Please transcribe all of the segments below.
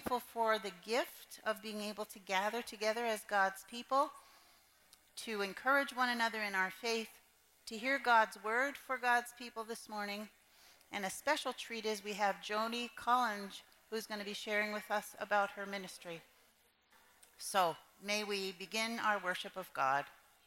thankful for the gift of being able to gather together as God's people, to encourage one another in our faith, to hear God's word for God's people this morning. And a special treat is we have Joni Collins, who's going to be sharing with us about her ministry. So may we begin our worship of God.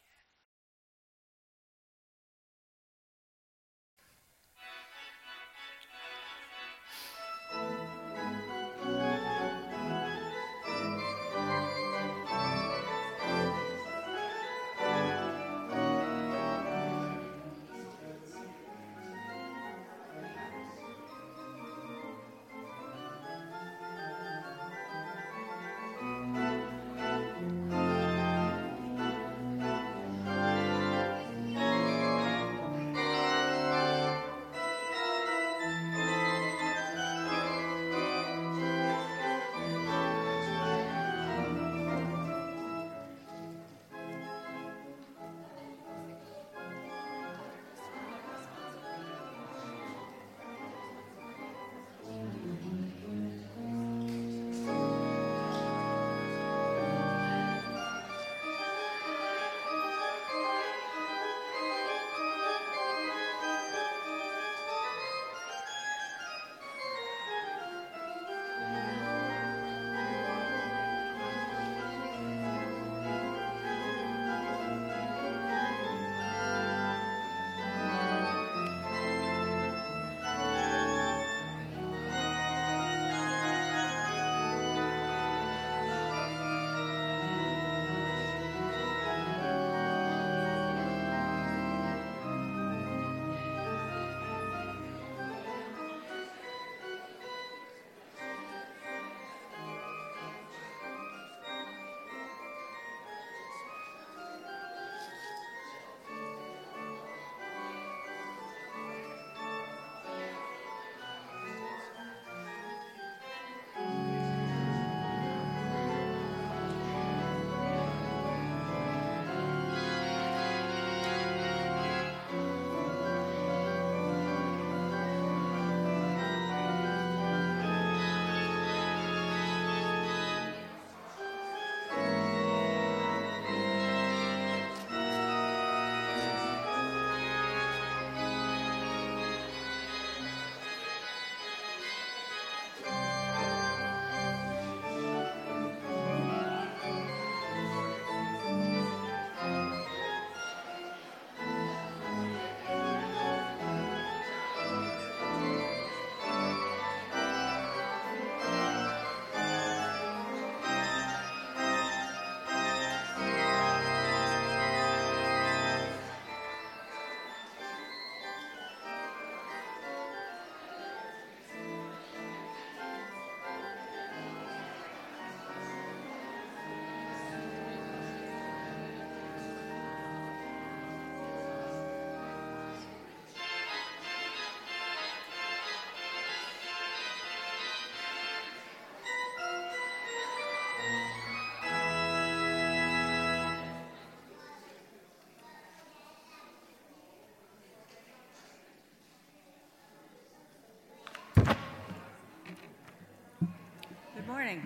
Good morning.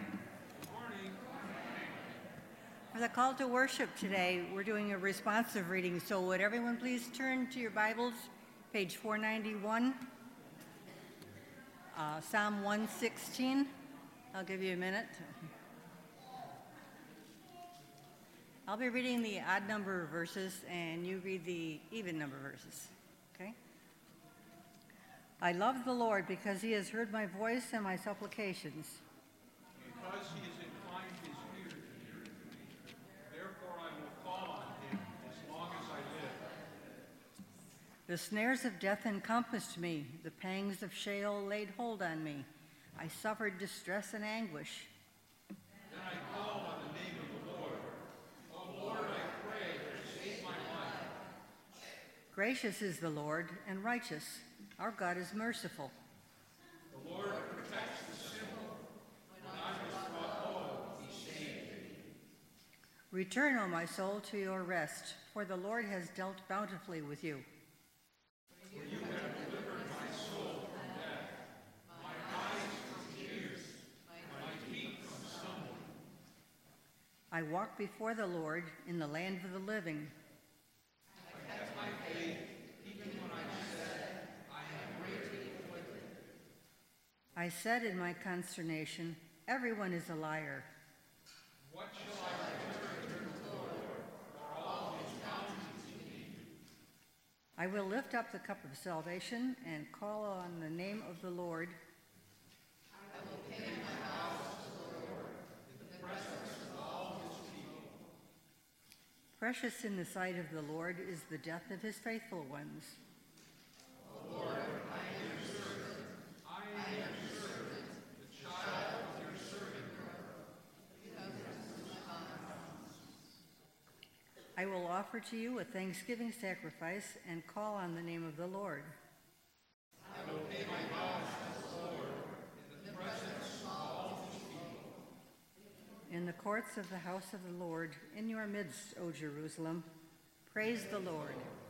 For the call to worship today, we're doing a responsive reading, so would everyone please turn to your Bibles, page 491, Psalm 116. I'll give you a minute. I'll be reading the odd number verses, and you read the even number verses, okay? I love the Lord because he has heard my voice and my supplications. Because he has inclined his ear to me, therefore I will call on him as long as I live. The snares of death encompassed me, the pangs of Sheol laid hold on me. I suffered distress and anguish. Then I called on the name of the Lord. O Lord, I pray, save my life. Gracious is the Lord and righteous. Our God is merciful. The Lord protects the simple. When I was brought low, he saved me. Return, O my soul, to your rest, for the Lord has dealt bountifully with you. For you have delivered my soul from death, my eyes from tears, my feet I walk before the Lord in the land of the living. I kept my faith, even when I said, I am greatly afflicted. I said in my consternation, everyone is a liar. What shall I return to the Lord for all his bounties to me? I will lift up the cup of salvation and call on the name of the Lord. I will pay my vows to the Lord in the presence of all his people. Precious in the sight of the Lord is the death of his faithful ones. O Lord, I am your servant. I am your servant, the child of your servant. I will offer to you a thanksgiving sacrifice and call on the name of the Lord. I will pay my vows to the Lord in the presence of all his people. In the courts of the house of the Lord, in your midst, O Jerusalem, praise the Lord.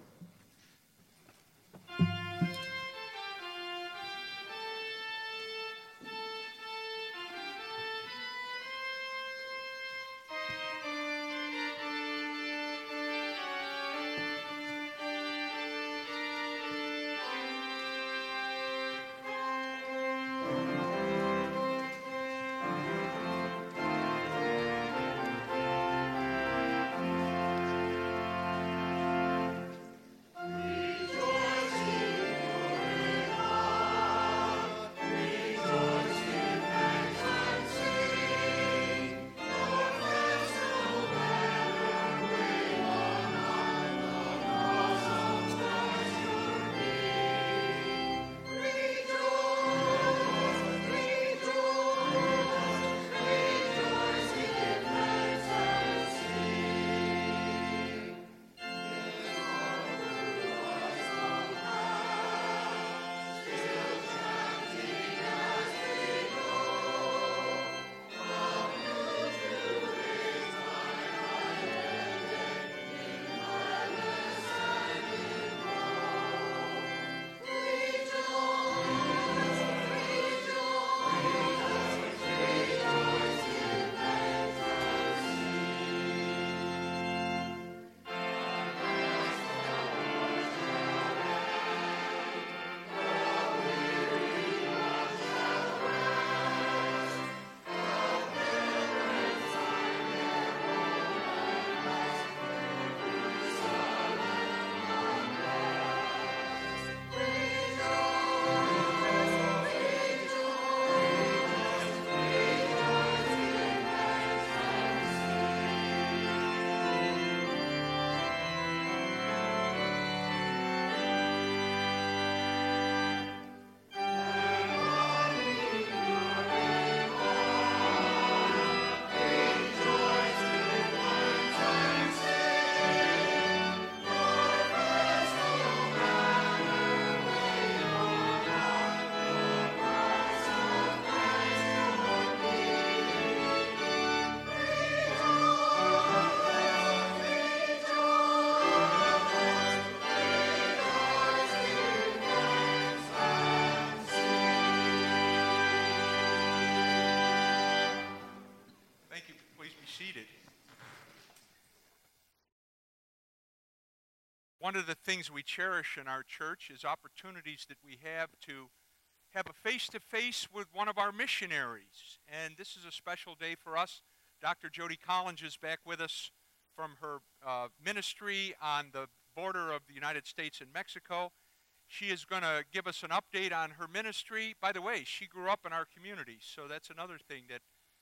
One of the things we cherish in our church is opportunities that we have to have a face-to-face with one of our missionaries. And this is a special day for us. Dr. Jody Collins is back with us from her ministry on the border of the United States and Mexico. She is going to give us an update on her ministry. By the way, she grew up in our community, so that's another thing that,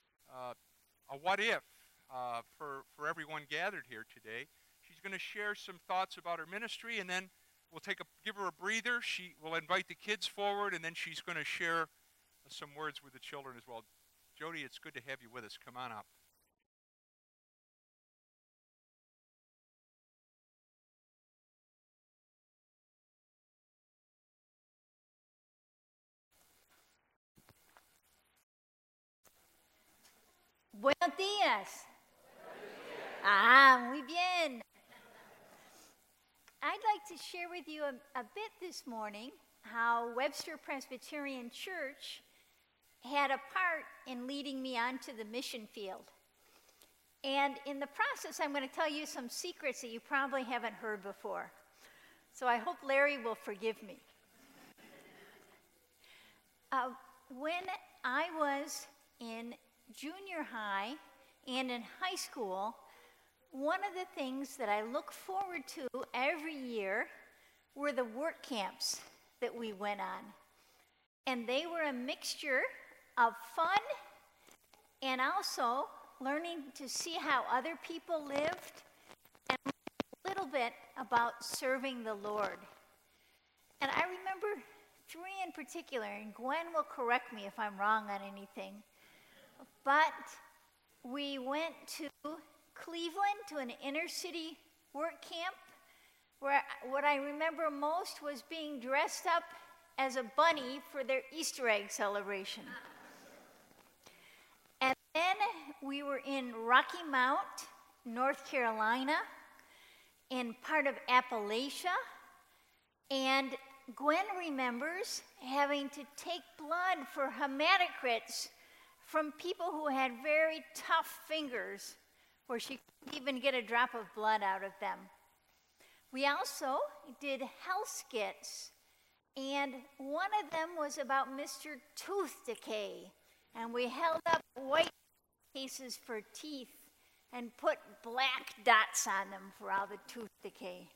a what if for everyone gathered here today. She's going to share some thoughts about her ministry, and then we'll give her a breather. She will invite the kids forward, and then she's going to share some words with the children as well. Jody, it's good to have you with us. Come on up. Buenos días. Muy bien. I'd like to share with you a bit this morning how Webster Presbyterian Church had a part in leading me onto the mission field. And in the process, I'm going to tell you some secrets that you probably haven't heard before. So I hope Larry will forgive me. When I was in junior high and in high school, one of the things that I look forward to every year were the work camps that we went on. And they were a mixture of fun and also learning to see how other people lived and a little bit about serving the Lord. And I remember 3 in particular, and Gwen will correct me if I'm wrong on anything, but we went to Cleveland to an inner city work camp where what I remember most was being dressed up as a bunny for their Easter egg celebration. And then we were in Rocky Mount, North Carolina, in part of Appalachia, and Gwen remembers having to take blood for hematocrits from people who had very tough fingers, where she couldn't even get a drop of blood out of them. We also did health skits, and one of them was about Mr. Tooth Decay, and we held up white cases for teeth and put black dots on them for all the tooth decay.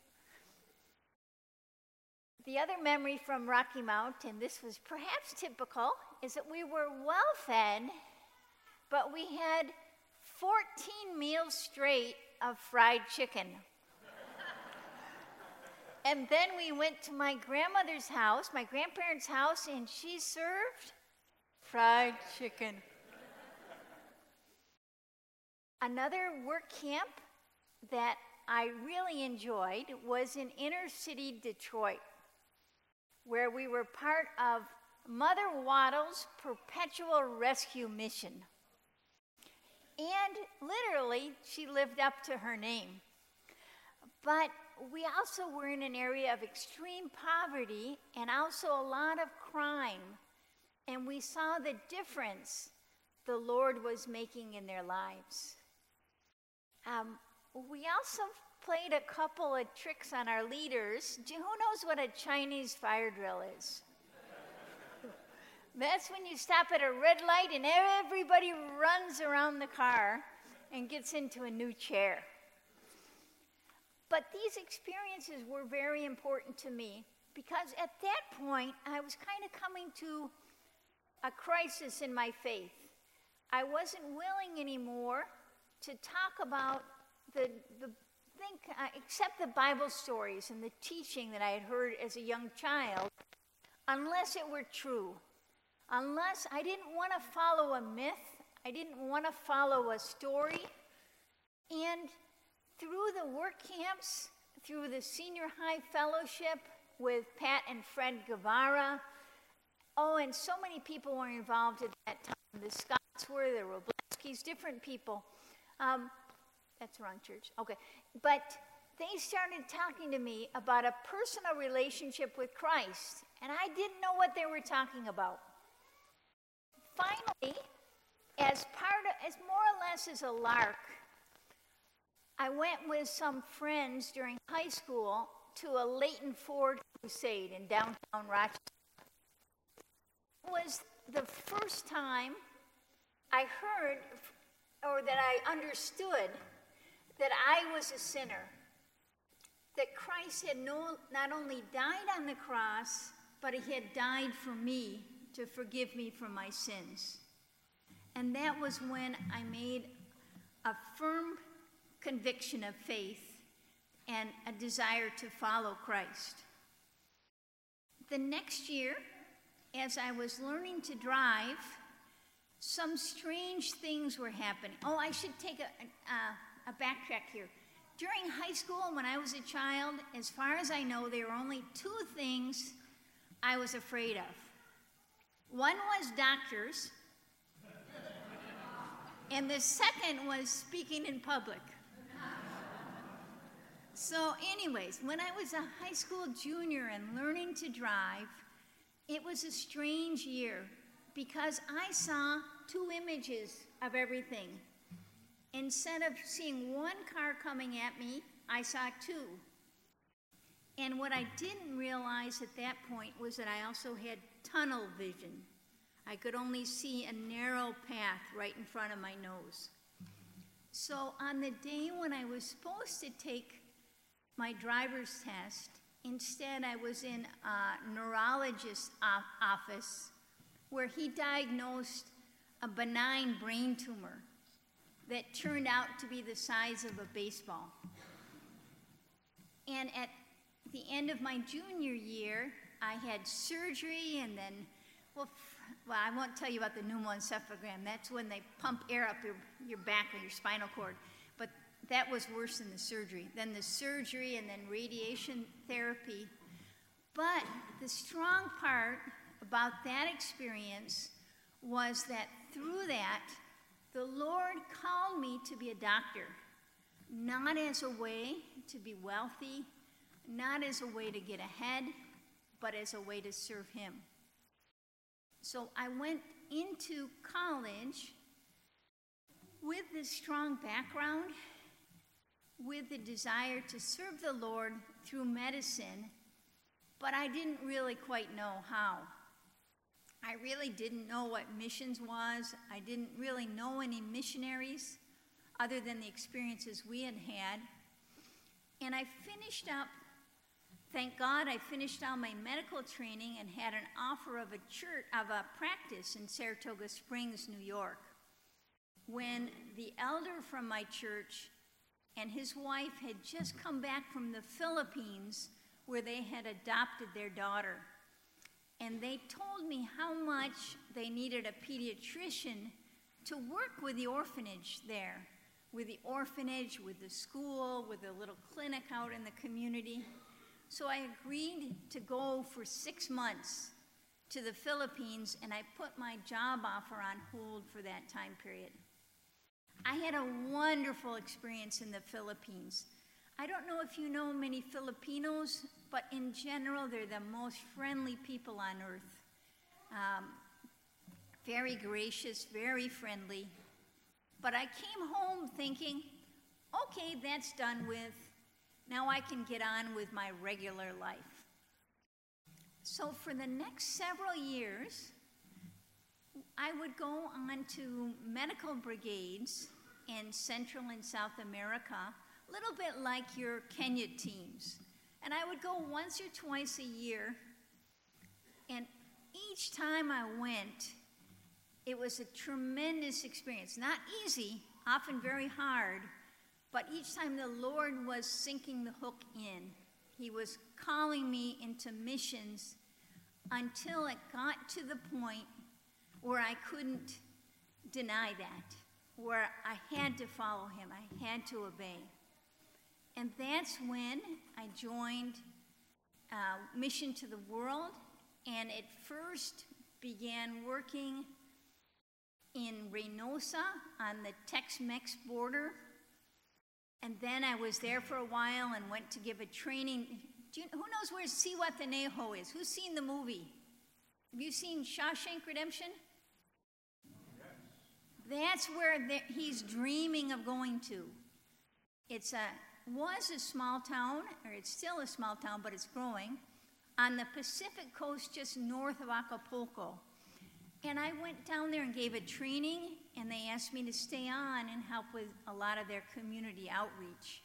The other memory from Rocky Mount, and this was perhaps typical, is that we were well fed, but we had 14 meals straight of fried chicken. And then we went to my grandmother's house, my grandparents' house, and she served fried chicken. Another work camp that I really enjoyed was in inner city Detroit, where we were part of Mother Waddle's Perpetual Rescue Mission. And literally, she lived up to her name. But we also were in an area of extreme poverty and also a lot of crime. And we saw the difference the Lord was making in their lives. We also played a couple of tricks on our leaders. Who knows what a Chinese fire drill is? That's when you stop at a red light and everybody runs around the car and gets into a new chair. But these experiences were very important to me because at that point I was kind of coming to a crisis in my faith. I wasn't willing anymore to talk about except the Bible stories and the teaching that I had heard as a young child, unless it were true. Unless I didn't want to follow a myth, I didn't want to follow a story. And through the work camps, through the senior high fellowship with Pat and Fred Guevara, and so many people were involved at that time. The Scotts were, the Robleskis, different people. That's the wrong church. Okay. But they started talking to me about a personal relationship with Christ, and I didn't know what they were talking about. Finally, as more or less as a lark, I went with some friends during high school to a Leighton Ford crusade in downtown Rochester. It was the first time I heard, or that I understood, that I was a sinner, that Christ had not only died on the cross, but he had died for me to forgive me from my sins. And that was when I made a firm conviction of faith and a desire to follow Christ. The next year, as I was learning to drive, some strange things were happening. I should take a backtrack here. During high school, when I was a child, as far as I know, there were only 2 things I was afraid of. One was doctors, and the second was speaking in public. So anyways, when I was a high school junior and learning to drive, it was a strange year because I saw 2 images of everything. Instead of seeing one car coming at me, I saw two. And what I didn't realize at that point was that I also had tunnel vision. I could only see a narrow path right in front of my nose. So on the day when I was supposed to take my driver's test, instead I was in a neurologist's office where he diagnosed a benign brain tumor that turned out to be the size of a baseball. And at the end of my junior year, I had surgery, and then, well, I won't tell you about the pneumoencephalogram. That's when they pump air up your back or your spinal cord. But that was worse than the surgery. Then the surgery and then radiation therapy. But the strong part about that experience was that through that, the Lord called me to be a doctor, not as a way to be wealthy, not as a way to get ahead, but as a way to serve Him. So I went into college with this strong background, with the desire to serve the Lord through medicine, but I didn't really quite know how. I really didn't know what missions was. I didn't really know any missionaries other than the experiences we had had. And I finished up, thank God, I finished all my medical training and had an offer of a practice in Saratoga Springs, New York, when the elder from my church and his wife had just come back from the Philippines where they had adopted their daughter. And they told me how much they needed a pediatrician to work with the orphanage there, with the orphanage, with the school, with a little clinic out in the community. So I agreed to go for 6 months to the Philippines, and I put my job offer on hold for that time period. I had a wonderful experience in the Philippines. I don't know if you know many Filipinos, but in general, they're the most friendly people on earth. Very gracious, very friendly. But I came home thinking, okay, that's done with. Now I can get on with my regular life. So for the next several years, I would go on to medical brigades in Central and South America, a little bit like your Kenya teams. And I would go once or twice a year, and each time I went, it was a tremendous experience. Not easy, often very hard, but each time the Lord was sinking the hook in. He was calling me into missions until it got to the point where I couldn't deny that, where I had to follow Him, I had to obey. And that's when I joined Mission to the World, and it first began working in Reynosa on the Tex-Mex border. And then I was there for a while and went to give a training. Who knows where Zihuatanejo is? Who's seen the movie? Have you seen Shawshank Redemption? That's where he's dreaming of going to. It was a small town, or it's still a small town, but it's growing, on the Pacific coast just north of Acapulco. And I went down there and gave a training, and they asked me to stay on and help with a lot of their community outreach.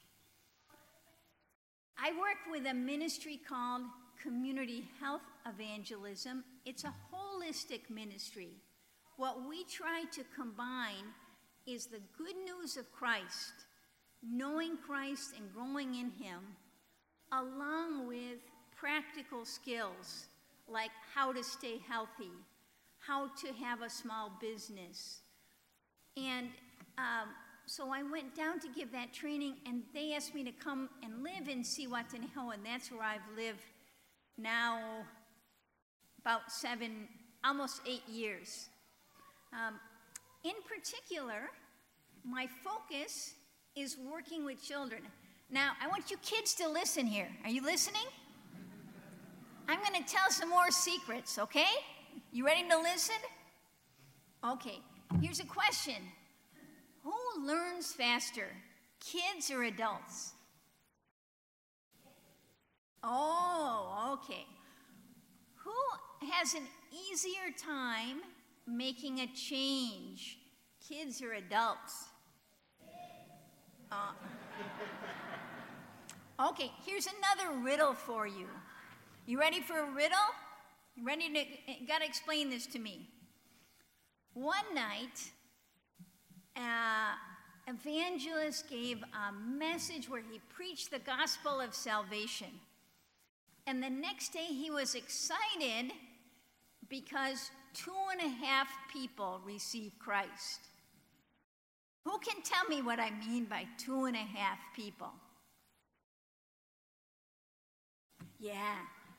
I work with a ministry called Community Health Evangelism. It's a holistic ministry. What we try to combine is the good news of Christ, knowing Christ and growing in Him, along with practical skills like how to stay healthy, how to have a small business. And so I went down to give that training, and they asked me to come and live in Zihuatanejo, and that's where I've lived now about almost 8 years. In particular, my focus is working with children. Now, I want you kids to listen here. Are you listening? I'm going to tell some more secrets, okay? You ready to listen? Okay, here's a question. Who learns faster, kids or adults? Oh, okay. Who has an easier time making a change, kids or adults? Okay, here's another riddle for you. You ready for a riddle? You ready to, gotta explain this to me. One night, evangelist gave a message where he preached the gospel of salvation. And the next day he was excited because 2.5 people received Christ. Who can tell me what I mean by 2.5 people? Yeah.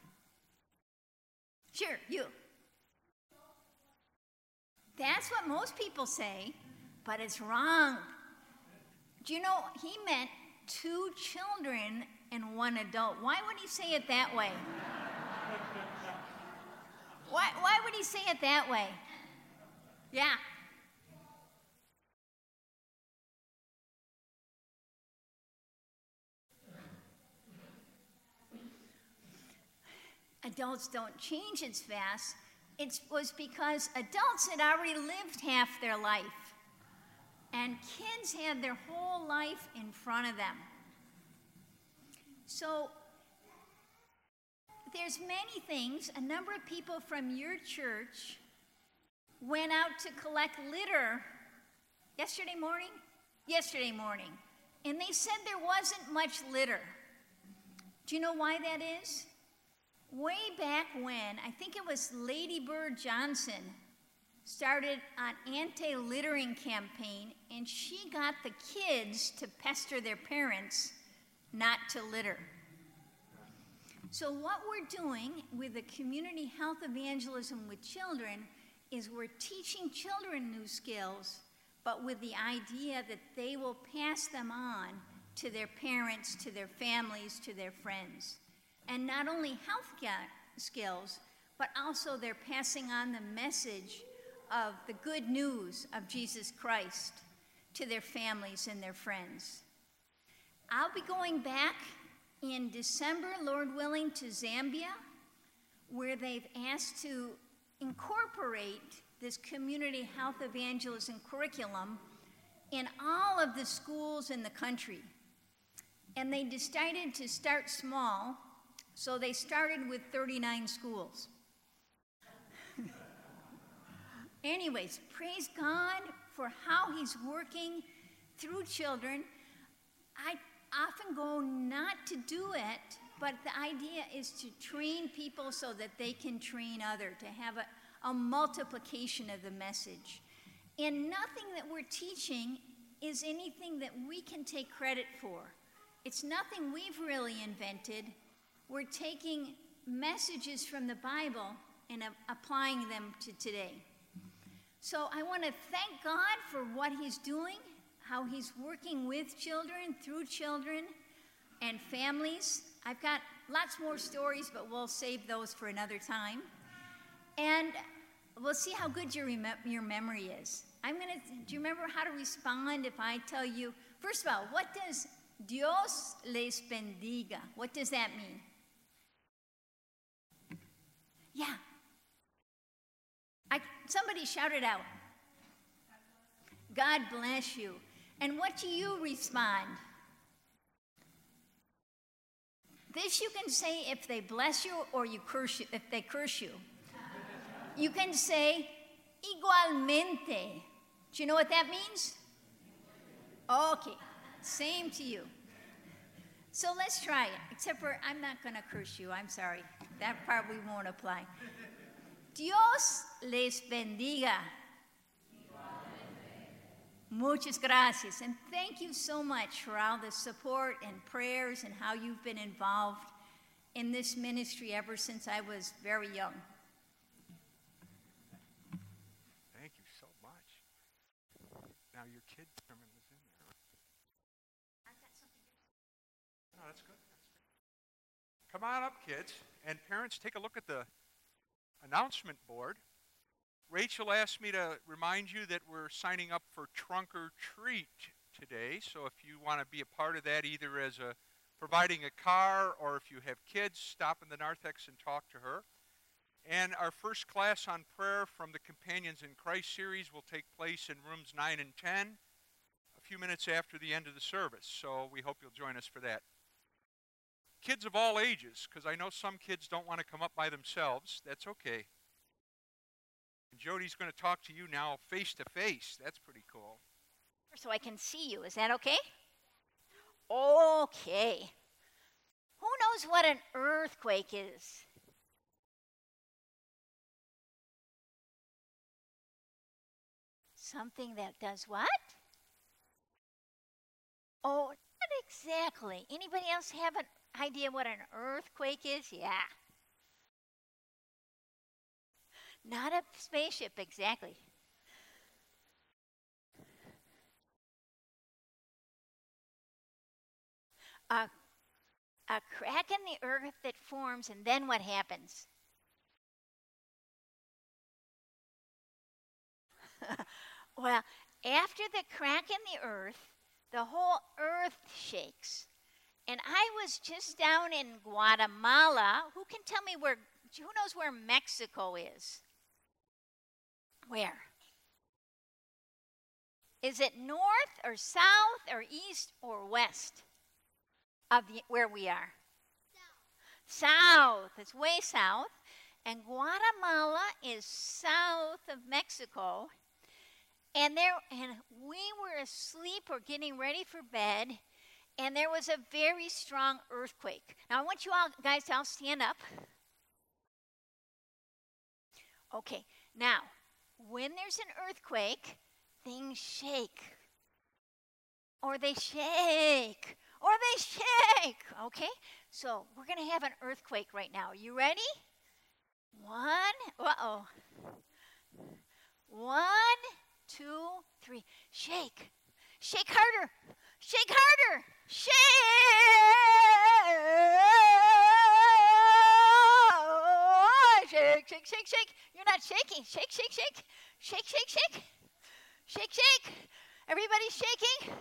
Sure, you. That's what most people say, but it's wrong. Do you know, he meant 2 children and 1 adult. Why would he say it that way? Why would he say it that way? Yeah. Adults don't change as fast. It was because adults had already lived half their life, and kids had their whole life in front of them. So there's many things. A number of people from your church went out to collect litter yesterday morning, and they said there wasn't much litter. Do you know why that is? Way back when, I think it was Lady Bird Johnson started an anti-littering campaign, and she got the kids to pester their parents not to litter. So what we're doing with the community health evangelism with children is we're teaching children new skills, but with the idea that they will pass them on to their parents, to their families, to their friends. And not only health skills, but also they're passing on the message of the good news of Jesus Christ to their families and their friends. I'll be going back in December, Lord willing, to Zambia, where they've asked to incorporate this community health evangelism curriculum in all of the schools in the country. And they decided to start small, so they started with 39 schools. Anyways, praise God for how he's working through children. I often go not to do it, but the idea is to train people so that they can train others, to have a multiplication of the message. And nothing that we're teaching is anything that we can take credit for. It's nothing we've really invented. We're taking messages from the Bible and applying them to today. So I want to thank God for what he's doing, how he's working with children, through children, and families. I've got lots more stories, but we'll save those for another time. And we'll see how good your memory is. Do you remember how to respond if I tell you, first of all, what does Dios les bendiga? What does that mean? Yeah. Somebody shout it out. God bless you. And what do you respond? This you can say if they bless you or you curse you, if they curse you. You can say igualmente. Do you know what that means? Okay, same to you. So let's try it, except for I'm not going to curse you. I'm sorry. That probably won't apply. Dios les bendiga. Muchas gracias. And thank you so much for all the support and prayers and how you've been involved in this ministry ever since I was very young. Thank you so much. Now your kid sermon was in there. I've got something different. No, that's good. Come on up, kids. And parents, take a look at the announcement board. Rachel asked me to remind you that we're signing up for Trunk or Treat today. So if you want to be a part of that, either as providing a car or if you have kids, stop in the narthex and talk to her. And our first class on prayer from the Companions in Christ series will take place in rooms 9 and 10 a few minutes after the end of the service. So we hope you'll join us for that. Kids of all ages, because I know some kids don't want to come up by themselves. That's okay. And Jody's going to talk to you now face to face. That's pretty cool. So I can see you. Is that okay? Okay. Who knows what an earthquake is? Something that does what? Oh, not exactly. Anybody else have an idea what an earthquake is? Yeah. Not a spaceship, exactly. A crack in the earth that forms, and then what happens? Well, after the crack in the earth, the whole earth shakes. And I was just down in Guatemala. Who can tell me who knows where Mexico is? Where? Is it north or south or east or west of where we are? South. South. It's way south. And Guatemala is south of Mexico. And we were asleep or getting ready for bed, and there was a very strong earthquake. Now, I want you all guys to all stand up. Okay, now, when there's an earthquake, things shake. Or they shake. Or they shake. Okay? So, we're going to have an earthquake right now. Are you ready? Uh-oh. 1, 2, 3. Shake. Shake harder. Shake harder. Shake. Shake, shake, shake, shake. You're not shaking. Shake, shake, shake. Shake, shake, shake. Shake, shake. Everybody's shaking?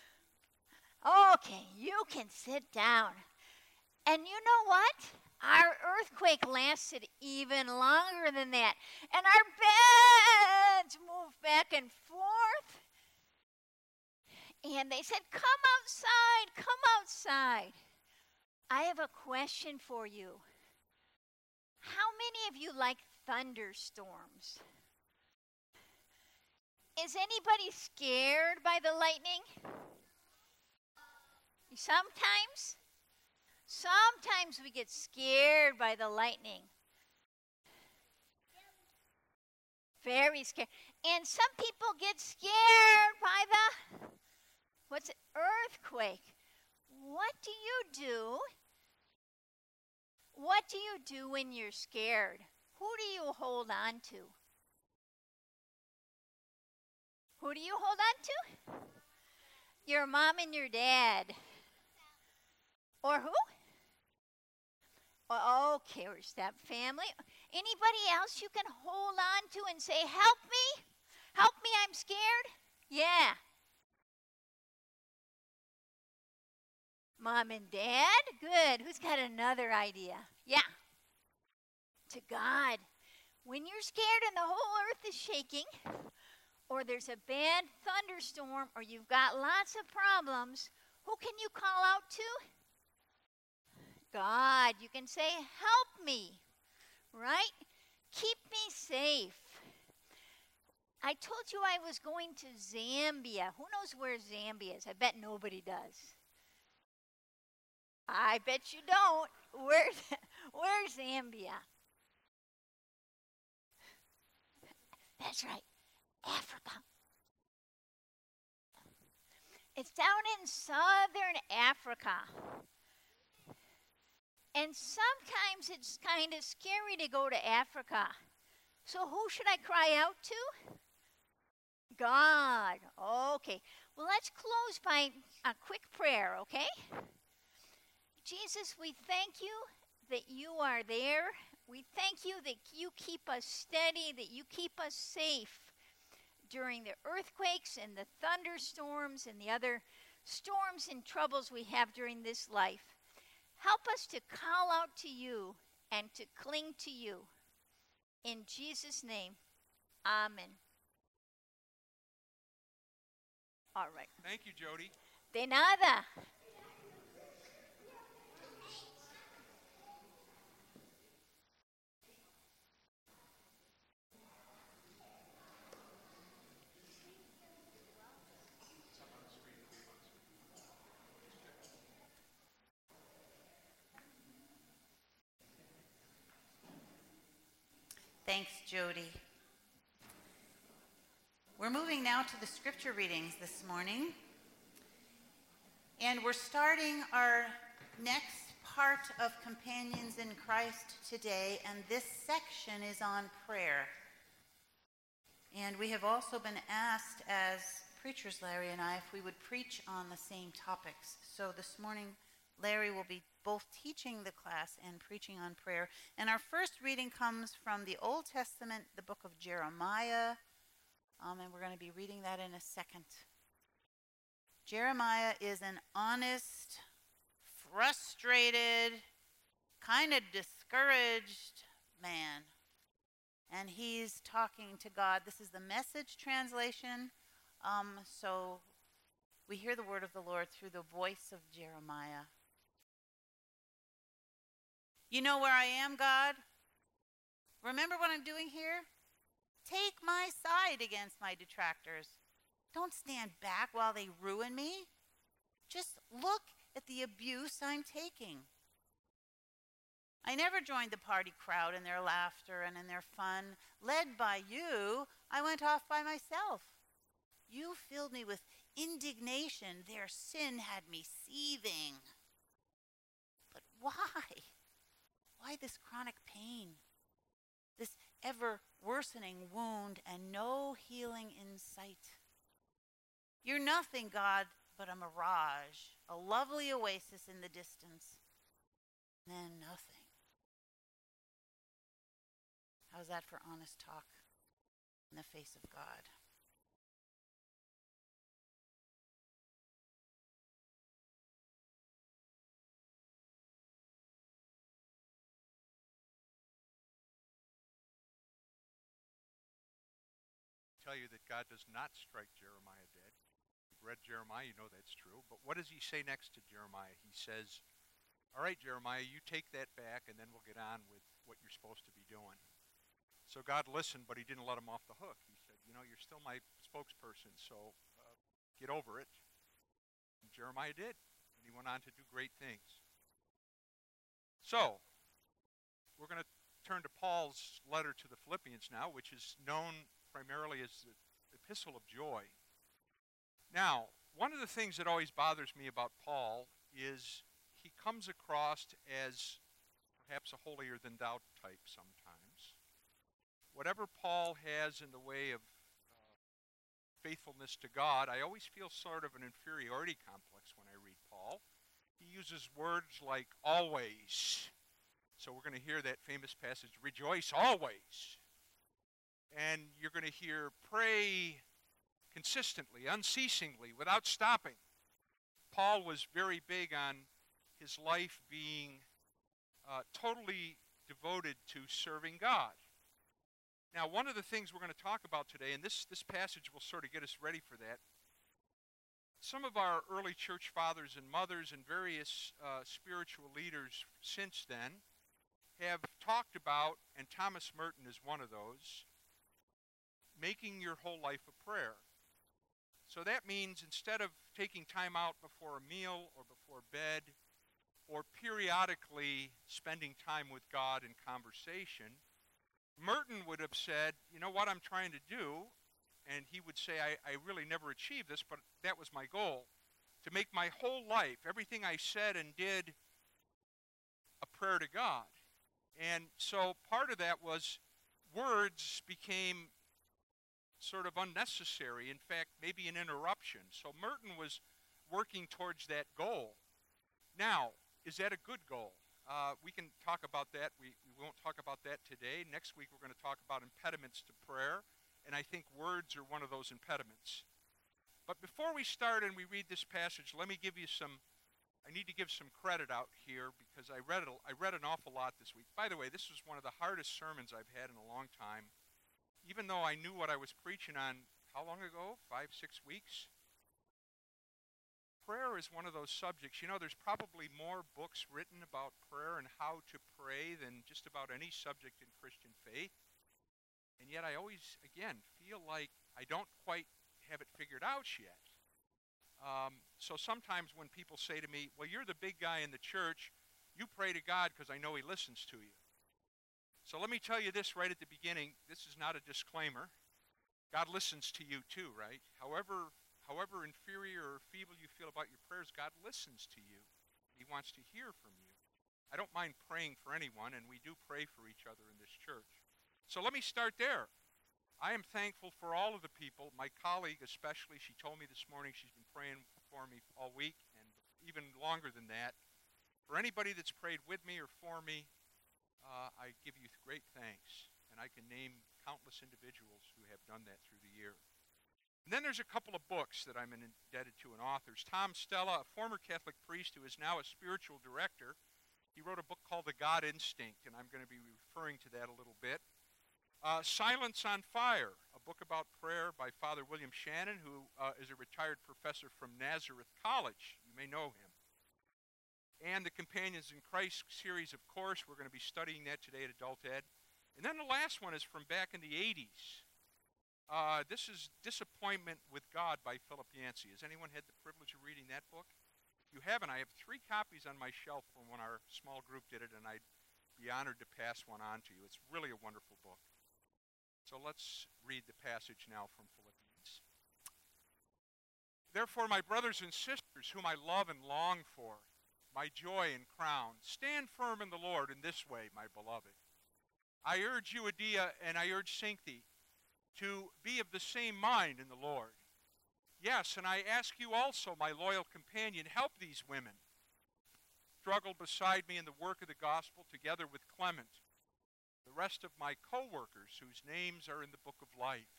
Okay, you can sit down. And you know what? Our earthquake lasted even longer than that. And our beds moved back and forth. And they said, come outside, come outside. I have a question for you. How many of you like thunderstorms? Is anybody scared by the lightning? Sometimes? Sometimes we get scared by the lightning. Very scared. And some people get scared by the, earthquake. What do you do? What do you do when you're scared? Who do you hold on to? Who do you hold on to? Your mom and your dad. Or who? Okay, or step family. Anybody else you can hold on to and say, help me? Help me, I'm scared? Yeah. Mom and dad? Good. Who's got another idea? Yeah. To God. When you're scared and the whole earth is shaking, or there's a bad thunderstorm, or you've got lots of problems, who can you call out to? God. You can say, help me, right? Keep me safe. I told you I was going to Zambia. Who knows where Zambia is? I bet nobody does. I bet you don't. Where's Zambia? That's right, Africa. It's down in southern Africa. And sometimes it's kind of scary to go to Africa. So who should I cry out to? God. Okay. Well, let's close by a quick prayer, okay? Jesus, we thank you that you are there We thank you that you keep us steady, that you keep us safe during the earthquakes and the thunderstorms and the other storms and troubles we have during this life. Help us to call out to you and to cling to you. In Jesus' name, amen. All right. Thank you, Jody. De nada. Thanks, Jody. We're moving now to the scripture readings this morning. And we're starting our next part of Companions in Christ today, and this section is on prayer. And we have also been asked as preachers, Larry and I, if we would preach on the same topics. So this morning, Larry will be both teaching the class and preaching on prayer. And our first reading comes from the Old Testament, the book of Jeremiah, and we're going to be reading that in a second. Jeremiah is an honest, frustrated, kind of discouraged man. And he's talking to God. This is the Message translation. So we hear the word of the Lord through the voice of Jeremiah. You know where I am, God? Remember what I'm doing here? Take my side against my detractors. Don't stand back while they ruin me. Just look at the abuse I'm taking. I never joined the party crowd in their laughter and in their fun. Led by you, I went off by myself. You filled me with indignation. Their sin had me seething. But why? Why this chronic pain? This ever-worsening wound and no healing in sight? You're nothing, God, but a mirage, a lovely oasis in the distance. Then nothing. How's that for honest talk in the face of God? Tell you that God does not strike Jeremiah dead. You've read Jeremiah, you know that's true. But what does he say next to Jeremiah? He says, all right, Jeremiah, you take that back, and then we'll get on with what you're supposed to be doing. So God listened, but he didn't let him off the hook. He said, you know, you're still my spokesperson, so get over it. And Jeremiah did, and he went on to do great things. So we're going to turn to Paul's letter to the Philippians now, which is known primarily as the Epistle of Joy. Now, one of the things that always bothers me about Paul is he comes across as perhaps a holier-than-thou type sometimes. Whatever Paul has in the way of faithfulness to God, I always feel sort of an inferiority complex when I read Paul. He uses words like always. So we're going to hear that famous passage, rejoice always. And you're going to hear pray consistently, unceasingly, without stopping. Paul was very big on his life being totally devoted to serving God. Now, one of the things we're going to talk about today, and this passage will sort of get us ready for that, some of our early church fathers and mothers and various spiritual leaders since then have talked about, and Thomas Merton is one of those, making your whole life a prayer. So that means instead of taking time out before a meal or before bed or periodically spending time with God in conversation, Merton would have said, you know what I'm trying to do, and he would say, I really never achieved this, but that was my goal, to make my whole life, everything I said and did, a prayer to God. And so part of that was words became sort of unnecessary, in fact, maybe an interruption. So Merton was working towards that goal. Now, is that a good goal? We can talk about that. We won't talk about that today. Next week we're going to talk about impediments to prayer, and I think words are one of those impediments. But before we start and we read this passage, let me give you I need to give some credit out here because I read an awful lot this week. By the way, this was one of the hardest sermons I've had in a long time. Even though I knew what I was preaching on, how long ago? 5, 6 weeks? Prayer is one of those subjects. You know, there's probably more books written about prayer and how to pray than just about any subject in Christian faith. And yet I always, again, feel like I don't quite have it figured out yet. So sometimes when people say to me, well, you're the big guy in the church, you pray to God because I know he listens to you. So let me tell you this right at the beginning. This is not a disclaimer. God listens to you too, right? However inferior or feeble you feel about your prayers, God listens to you. He wants to hear from you. I don't mind praying for anyone, and we do pray for each other in this church. So let me start there. I am thankful for all of the people, my colleague especially. She told me this morning she's been praying for me all week, and even longer than that. For anybody that's prayed with me or for me, I give you great thanks, and I can name countless individuals who have done that through the year. And then there's a couple of books that I'm indebted to and authors. Tom Stella, a former Catholic priest who is now a spiritual director, he wrote a book called The God Instinct, and I'm going to be referring to that a little bit. Silence on Fire, a book about prayer by Father William Shannon, who is a retired professor from Nazareth College. You may know him. And the Companions in Christ series, of course. We're going to be studying that today at Adult Ed. And then the last one is from back in the 80s. This is Disappointment with God by Philip Yancey. Has anyone had the privilege of reading that book? If you haven't, I have 3 copies on my shelf from when our small group did it, and I'd be honored to pass one on to you. It's really a wonderful book. So let's read the passage now from Philippians. Therefore, my brothers and sisters, whom I love and long for, my joy and crown, stand firm in the Lord in this way, my beloved. I urge Euodia and I urge Syntyche to be of the same mind in the Lord. Yes, and I ask you also, my loyal companion, help these women. Struggle beside me in the work of the gospel together with Clement, the rest of my co-workers whose names are in the book of life.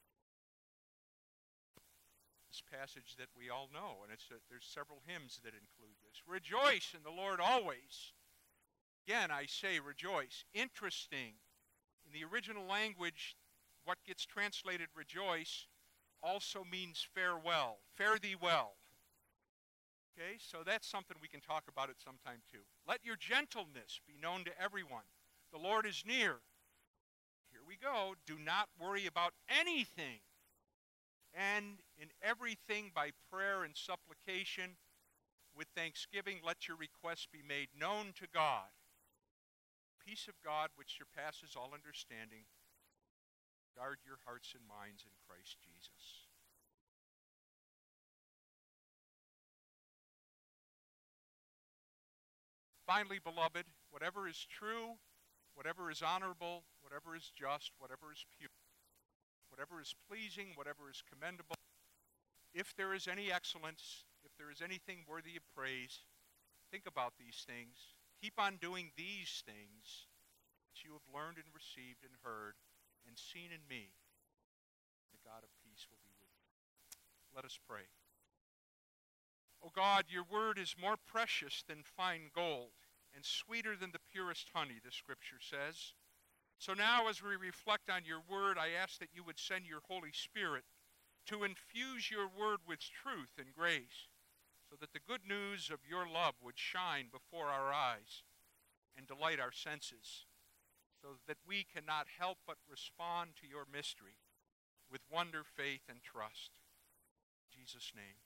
This passage that we all know, and there's several hymns that include this. Rejoice in the Lord always. Again, I say rejoice. Interesting. In the original language, what gets translated rejoice also means farewell. Fare thee well. Okay, so that's something we can talk about at some time too. Let your gentleness be known to everyone. The Lord is near. Here we go. Do not worry about anything. And in everything by prayer and supplication, with thanksgiving, let your requests be made known to God. Peace of God, which surpasses all understanding, guard your hearts and minds in Christ Jesus. Finally, beloved, whatever is true, whatever is honorable, whatever is just, whatever is pure, whatever is pleasing, whatever is commendable, if there is any excellence, if there is anything worthy of praise, think about these things. Keep on doing these things that you have learned and received and heard and seen in me. The God of peace will be with you. Let us pray. O God, your word is more precious than fine gold and sweeter than the purest honey, the scripture says. So now as we reflect on your word, I ask that you would send your Holy Spirit to infuse your word with truth and grace, so that the good news of your love would shine before our eyes and delight our senses, so that we cannot help but respond to your mystery with wonder, faith, and trust. In Jesus' name.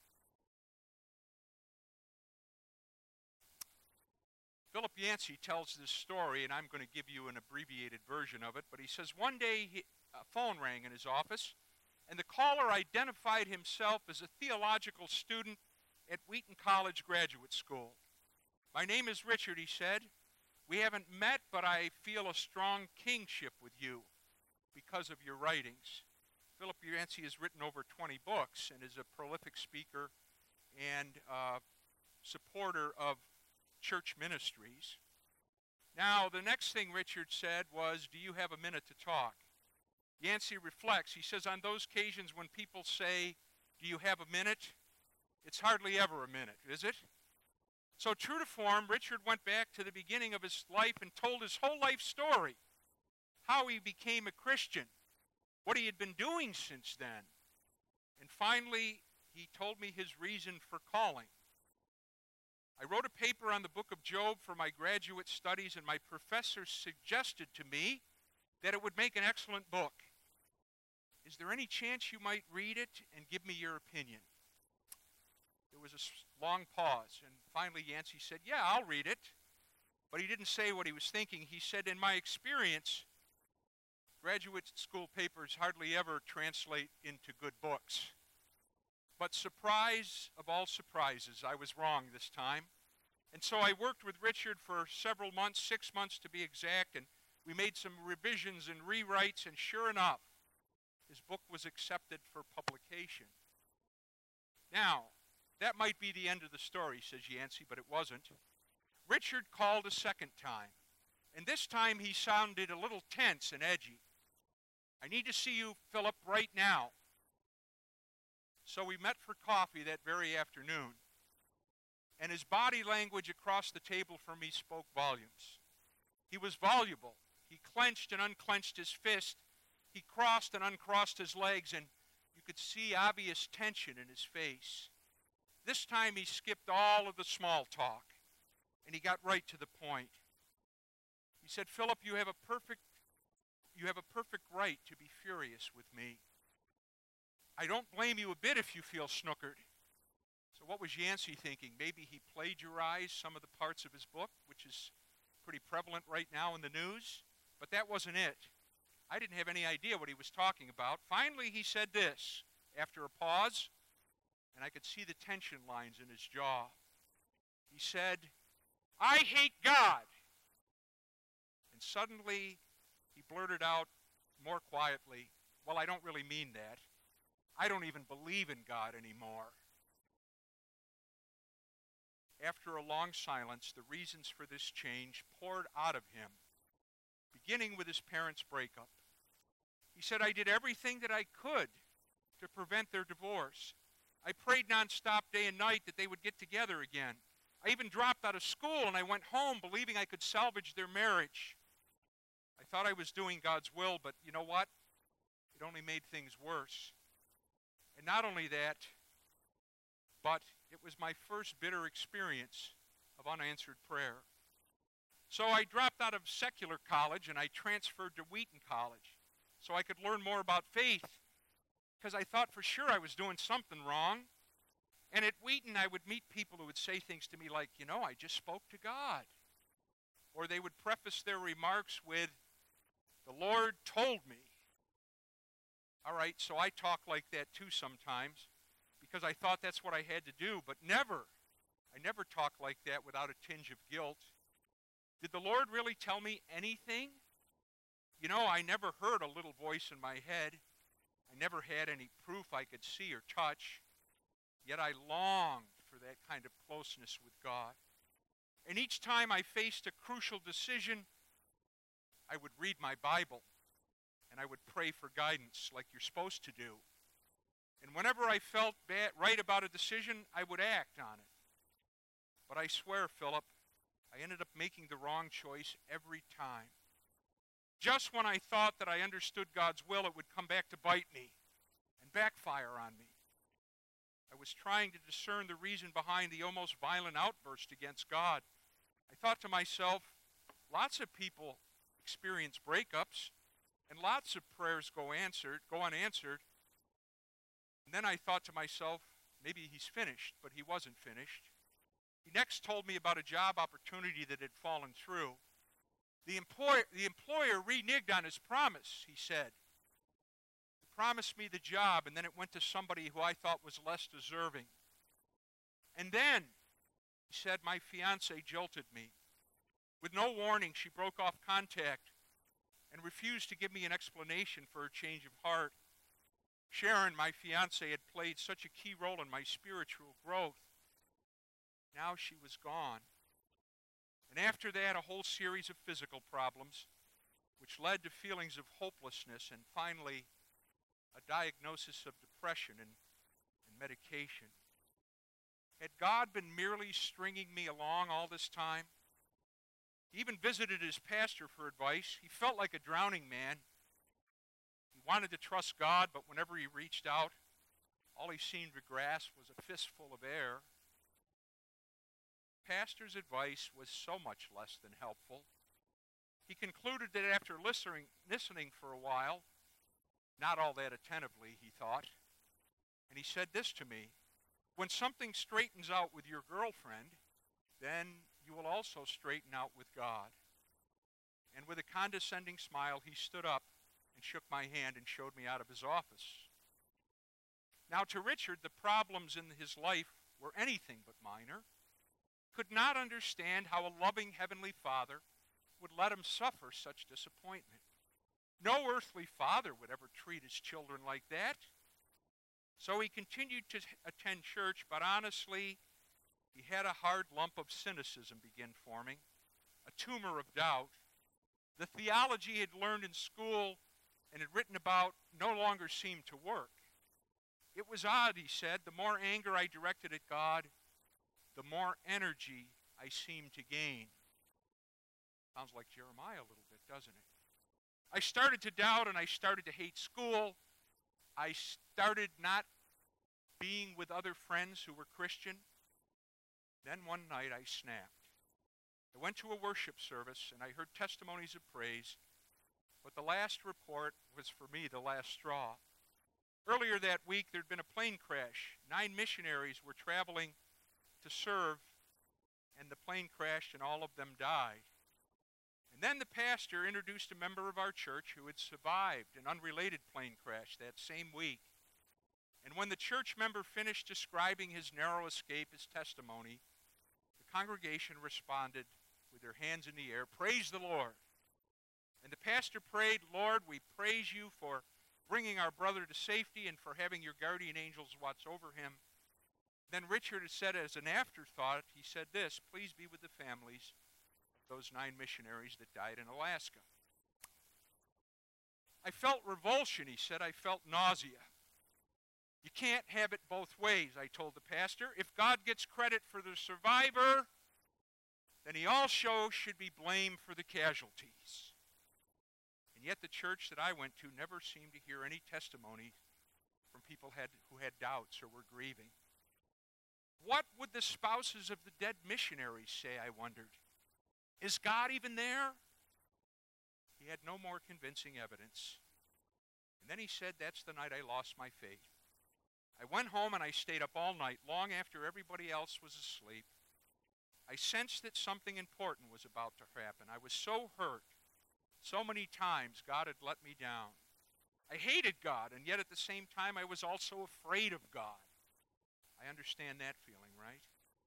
Philip Yancey tells this story, and I'm going to give you an abbreviated version of it, but he says one day a phone rang in his office, and the caller identified himself as a theological student at Wheaton College Graduate School. My name is Richard, he said. We haven't met, but I feel a strong kingship with you because of your writings. Philip Yancey has written over 20 books and is a prolific speaker and supporter of church ministries. Now, the next thing Richard said was, do you have a minute to talk? Yancey reflects. He says, on those occasions when people say, do you have a minute? It's hardly ever a minute, is it? So true to form, Richard went back to the beginning of his life and told his whole life story, how he became a Christian, what he had been doing since then. And finally, he told me his reason for calling. I wrote a paper on the book of Job for my graduate studies, and my professor suggested to me that it would make an excellent book. Is there any chance you might read it and give me your opinion? There was a long pause, and finally Yancey said, yeah, I'll read it. But he didn't say what he was thinking. He said, in my experience, graduate school papers hardly ever translate into good books. But surprise of all surprises, I was wrong this time. And so I worked with Richard for several months, 6 months to be exact, and we made some revisions and rewrites, and sure enough, his book was accepted for publication. Now, that might be the end of the story, says Yancey, but it wasn't. Richard called a second time, and this time he sounded a little tense and edgy. I need to see you, Philip, right now. So we met for coffee that very afternoon, and his body language across the table from me spoke volumes. He was voluble. He clenched and unclenched his fist. He crossed and uncrossed his legs, and you could see obvious tension in his face. This time he skipped all of the small talk, and he got right to the point. He said, Philip, you have a perfect right to be furious with me. I don't blame you a bit if you feel snookered. So what was Yancey thinking? Maybe he plagiarized some of the parts of his book, which is pretty prevalent right now in the news. But that wasn't it. I didn't have any idea what he was talking about. Finally, he said this, after a pause, and I could see the tension lines in his jaw. He said, I hate God. And suddenly, he blurted out more quietly, well, I don't really mean that. I don't even believe in God anymore. After a long silence, the reasons for this change poured out of him, beginning with his parents' breakup. He said, I did everything that I could to prevent their divorce. I prayed nonstop day and night that they would get together again. I even dropped out of school and I went home believing I could salvage their marriage. I thought I was doing God's will, but you know what? It only made things worse. And not only that, but it was my first bitter experience of unanswered prayer. So I dropped out of secular college and I transferred to Wheaton College so I could learn more about faith, because I thought for sure I was doing something wrong. And at Wheaton I would meet people who would say things to me like, I just spoke to God. Or they would preface their remarks with, the Lord told me. All right, so I talk like that too sometimes because I thought that's what I had to do, but I never talk like that without a tinge of guilt. Did the Lord really tell me anything? I never heard a little voice in my head. I never had any proof I could see or touch, yet I longed for that kind of closeness with God. And each time I faced a crucial decision, I would read my Bible. And I would pray for guidance like you're supposed to do. And whenever I felt right about a decision, I would act on it. But I swear, Philip, I ended up making the wrong choice every time. Just when I thought that I understood God's will, it would come back to bite me and backfire on me. I was trying to discern the reason behind the almost violent outburst against God. I thought to myself, lots of people experience breakups, and lots of prayers go unanswered. And then I thought to myself, maybe he's finished, but he wasn't finished. He next told me about a job opportunity that had fallen through. The employer reneged on his promise, he said. He promised me the job, and then it went to somebody who I thought was less deserving. And then, he said, my fiancée jilted me. With no warning, she broke off contact and refused to give me an explanation for her change of heart. Sharon, my fiancée, had played such a key role in my spiritual growth. Now she was gone. And And after that, a whole series of physical problems, which led to feelings of hopelessness and finally a diagnosis of depression and medication. Had God been merely stringing me along all this time? He even visited his pastor for advice. He felt like a drowning man. He wanted to trust God, but whenever he reached out, all he seemed to grasp was a fistful of air. Pastor's advice was so much less than helpful. He concluded that after listening for a while, not all that attentively, he thought, and he said this to me: when something straightens out with your girlfriend, then you will also straighten out with God. And with a condescending smile, he stood up and shook my hand and showed me out of his office. Now, to Richard, the problems in his life were anything but minor. Could not understand how a loving Heavenly Father would let him suffer such disappointment. No earthly father would ever treat his children like that. So he continued to attend church, but honestly, he had a hard lump of cynicism begin forming, a tumor of doubt. The theology he had learned in school and had written about no longer seemed to work. It was odd, he said. The more anger I directed at God, the more energy I seemed to gain. Sounds like Jeremiah a little bit, doesn't it? I started to doubt and I started to hate school. I started not being with other friends who were Christian. Then one night I snapped. I went to a worship service and I heard testimonies of praise, but the last report was for me the last straw. Earlier that week there'd been a plane crash. 9 missionaries were traveling to serve, and the plane crashed and all of them died. And then the pastor introduced a member of our church who had survived an unrelated plane crash that same week. And when the church member finished describing his narrow escape, his testimony, the congregation responded with their hands in the air, "Praise the Lord." And the pastor prayed, "Lord, we praise you for bringing our brother to safety and for having your guardian angels watch over him." Then Richard had said as an afterthought, he said this: "Please be with the families of those 9 missionaries that died in Alaska." I felt revulsion, he said. I felt nausea. You can't have it both ways, I told the pastor. If God gets credit for the survivor, then he also should be blamed for the casualties. And yet the church that I went to never seemed to hear any testimony from people who had doubts or were grieving. What would the spouses of the dead missionaries say, I wondered? Is God even there? He had no more convincing evidence. And then he said, that's the night I lost my faith. I went home and I stayed up all night, long after everybody else was asleep. I sensed that something important was about to happen. I was so hurt. So many times God had let me down. I hated God, and yet at the same time I was also afraid of God. I understand that feeling, right?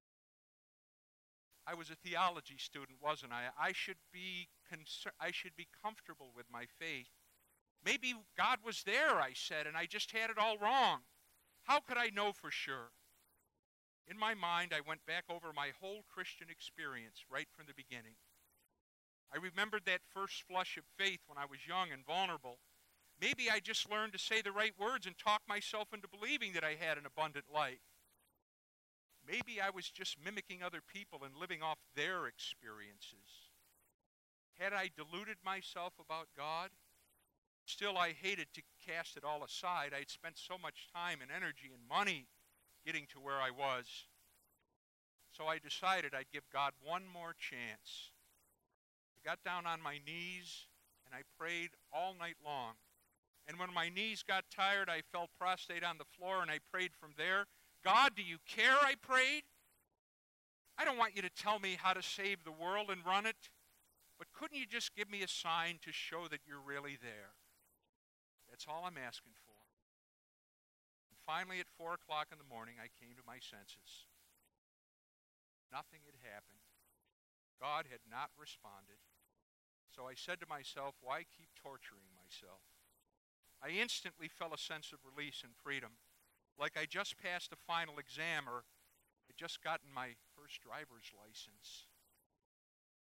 I was a theology student, wasn't I? I should be comfortable with my faith. Maybe God was there, I said, and I just had it all wrong. How could I know for sure? In my mind, I went back over my whole Christian experience right from the beginning. I remembered that first flush of faith when I was young and vulnerable. Maybe I just learned to say the right words and talk myself into believing that I had an abundant life. Maybe I was just mimicking other people and living off their experiences. Had I deluded myself about God? Still, I hated to cast it all aside. I'd spent so much time and energy and money getting to where I was. So I decided I'd give God one more chance. I got down on my knees and I prayed all night long. And when my knees got tired, I fell prostrate on the floor and I prayed from there. God, do you care? I prayed. I don't want you to tell me how to save the world and run it, but couldn't you just give me a sign to show that you're really there? That's all I'm asking for. And finally, at 4 o'clock in the morning, I came to my senses. Nothing had happened. God had not responded. So I said to myself, why keep torturing myself? I instantly felt a sense of release and freedom, like I just passed a final exam or had just gotten my first driver's license.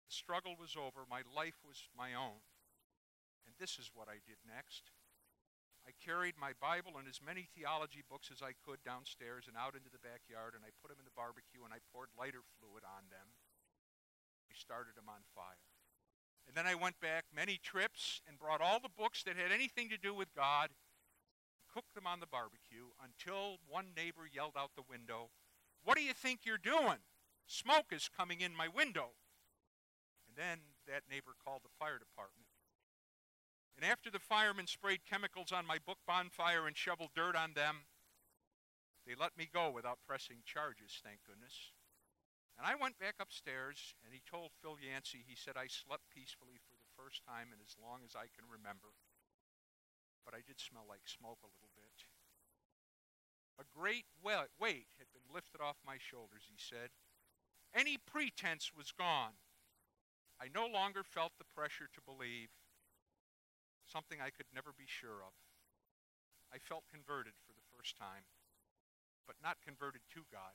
The struggle was over. My life was my own. And this is what I did next. I carried my Bible and as many theology books as I could downstairs and out into the backyard, and I put them in the barbecue, and I poured lighter fluid on them. I started them on fire. And then I went back many trips and brought all the books that had anything to do with God, cooked them on the barbecue, until one neighbor yelled out the window, "What do you think you're doing? Smoke is coming in my window." And then that neighbor called the fire department. And after the firemen sprayed chemicals on my book bonfire and shoveled dirt on them, they let me go without pressing charges, thank goodness. And I went back upstairs, and he told Phil Yancey, he said, I slept peacefully for the first time in as long as I can remember. But I did smell like smoke a little bit. A great weight had been lifted off my shoulders, he said. Any pretense was gone. I no longer felt the pressure to believe, something I could never be sure of. I felt converted for the first time, but not converted to God.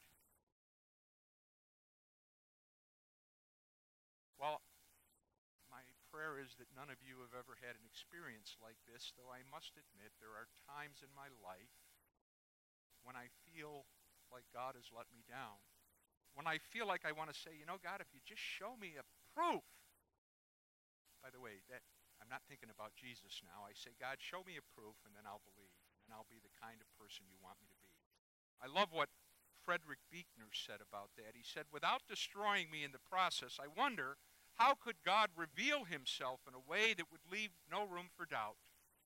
Well, my prayer is that none of you have ever had an experience like this, though I must admit there are times in my life when I feel like God has let me down. When I feel like I want to say, you know, God, if you just show me a proof. By the way, that I'm not thinking about Jesus now. I say, God, show me a proof, and then I'll believe, and I'll be the kind of person you want me to be. I love what Frederick Buechner said about that. He said, without destroying me in the process, I wonder, how could God reveal himself in a way that would leave no room for doubt?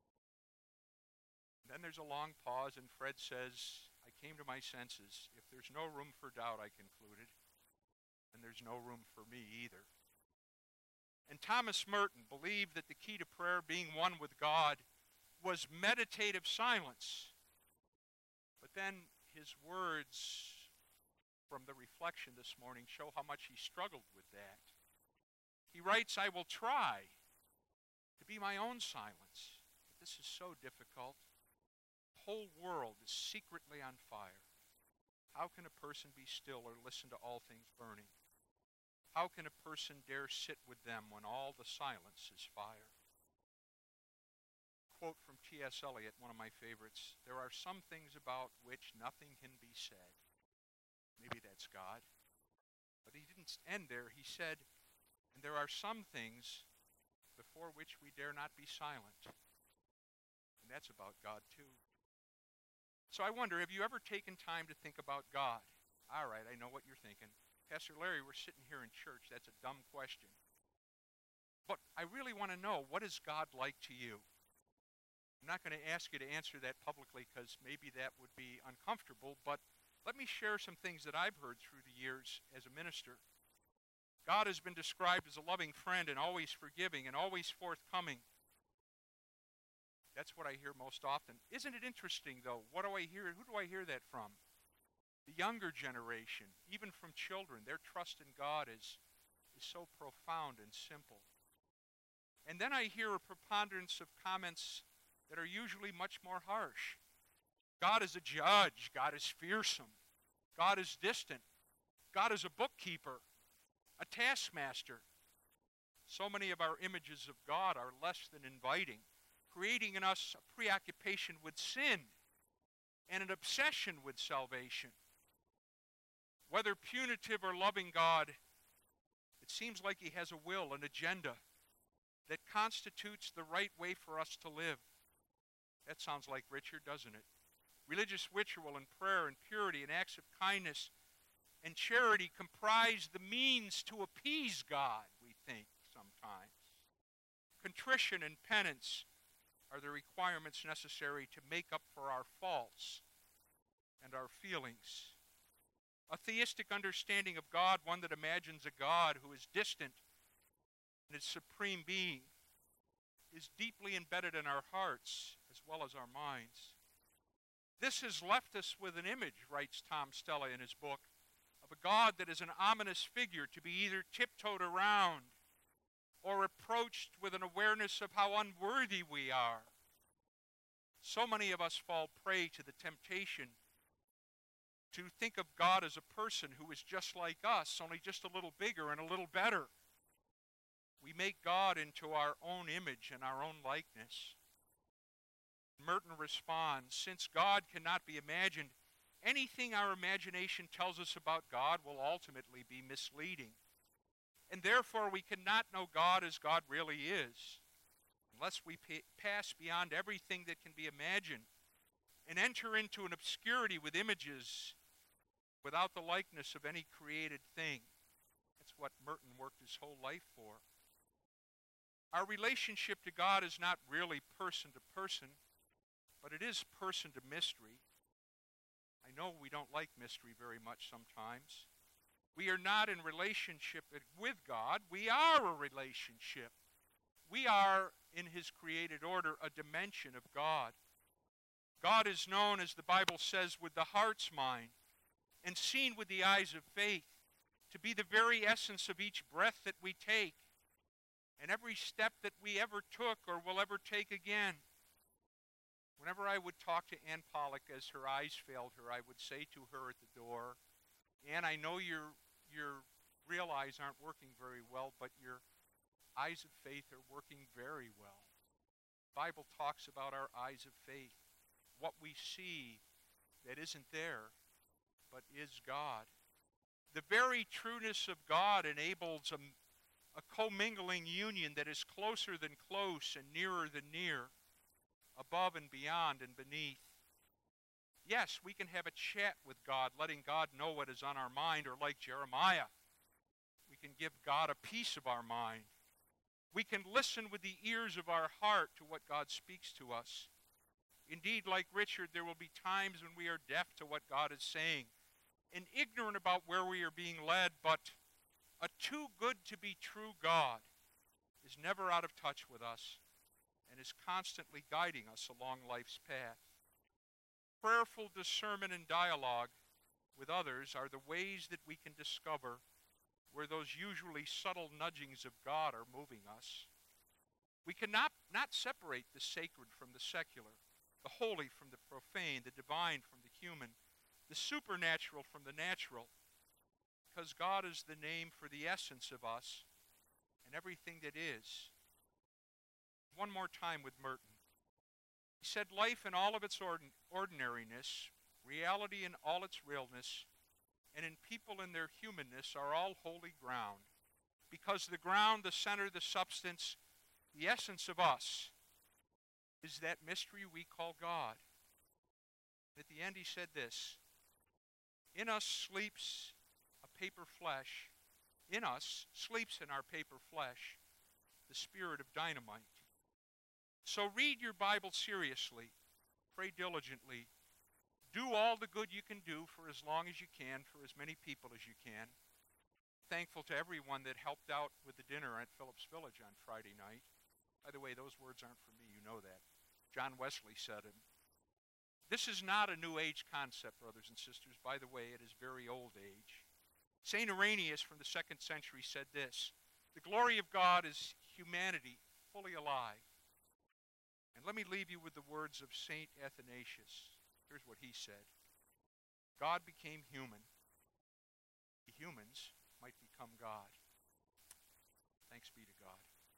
Then there's a long pause, and Fred says, I came to my senses. If there's no room for doubt, I concluded, then there's no room for me either. And Thomas Merton believed that the key to prayer, being one with God, was meditative silence. But then his words from the reflection this morning show how much he struggled with that. He writes, I will try to be my own silence, but this is so difficult. The whole world is secretly on fire. How can a person be still or listen to all things burning? How can a person dare sit with them when all the silence is fire? Quote from T.S. Eliot, one of my favorites, there are some things about which nothing can be said. Maybe that's God. But he didn't end there. He said, and there are some things before which we dare not be silent. And that's about God too. So I wonder, have you ever taken time to think about God? All right, I know what you're thinking. Pastor Larry, we're sitting here in church. That's a dumb question. But I really want to know, what is God like to you? I'm not going to ask you to answer that publicly because maybe that would be uncomfortable, but let me share some things that I've heard through the years as a minister. God has been described as a loving friend and always forgiving and always forthcoming. That's what I hear most often. Isn't it interesting, though? What do I hear? Who do I hear that from? The younger generation, even from children. Their trust in God is so profound and simple. And then I hear a preponderance of comments that are usually much more harsh. God is a judge. God is fearsome. God is distant. God is a bookkeeper, a taskmaster. So many of our images of God are less than inviting, creating in us a preoccupation with sin and an obsession with salvation. Whether punitive or loving God, it seems like he has a will, an agenda that constitutes the right way for us to live. That sounds like Richard, doesn't it? Religious ritual and prayer and purity and acts of kindness and charity comprise the means to appease God, we think sometimes. Contrition and penance are the requirements necessary to make up for our faults and our feelings. A theistic understanding of God, one that imagines a God who is distant and is supreme being, is deeply embedded in our hearts as well as our minds. This has left us with an image, writes Tom Stella in his book, of a God that is an ominous figure to be either tiptoed around or approached with an awareness of how unworthy we are. So many of us fall prey to the temptation to think of God as a person who is just like us, only just a little bigger and a little better. We make God into our own image and our own likeness. Merton responds, since God cannot be imagined, anything our imagination tells us about God will ultimately be misleading. And therefore we cannot know God as God really is, unless we pass beyond everything that can be imagined and enter into an obscurity with images without the likeness of any created thing. That's what Merton worked his whole life for. Our relationship to God is not really person to person, but it is person to mystery. I know we don't like mystery very much sometimes. We are not in relationship with God. We are a relationship. We are, in his created order, a dimension of God. God is known, as the Bible says, with the heart's mind and seen with the eyes of faith, to be the very essence of each breath that we take and every step that we ever took or will ever take again. Whenever I would talk to Ann Pollock as her eyes failed her, I would say to her at the door, Ann, I know your real eyes aren't working very well, but your eyes of faith are working very well. The Bible talks about our eyes of faith, what we see that isn't there, but is God. The very trueness of God enables a commingling union that is closer than close and nearer than near, above and beyond and beneath. Yes, we can have a chat with God, letting God know what is on our mind, or like Jeremiah, we can give God a piece of our mind. We can listen with the ears of our heart to what God speaks to us. Indeed, like Richard, there will be times when we are deaf to what God is saying and ignorant about where we are being led, but a too good to be true God is never out of touch with us and is constantly guiding us along life's path. Prayerful discernment and dialogue with others are the ways that we can discover where those usually subtle nudgings of God are moving us. We cannot not separate the sacred from the secular, the holy from the profane, the divine from the human, the supernatural from the natural, because God is the name for the essence of us and everything that is. One more time with Merton. He said, life in all of its ordinariness, reality in all its realness, and in people in their humanness are all holy ground, because the ground, the center, the substance, the essence of us is that mystery we call God. At the end he said this, in us sleeps a paper flesh, in us sleeps in our paper flesh the spirit of dynamite. So read your Bible seriously, pray diligently, do all the good you can do for as long as you can, for as many people as you can. Thankful to everyone that helped out with the dinner at Phillips Village on Friday night. By the way, those words aren't for me, you know that. John Wesley said it. This is not a New Age concept, brothers and sisters. By the way, it is very old age. St. Irenaeus from the 2nd century said this, the glory of God is humanity fully alive. And let me leave you with the words of St. Athanasius. Here's what he said. God became human. The humans might become God. Thanks be to God.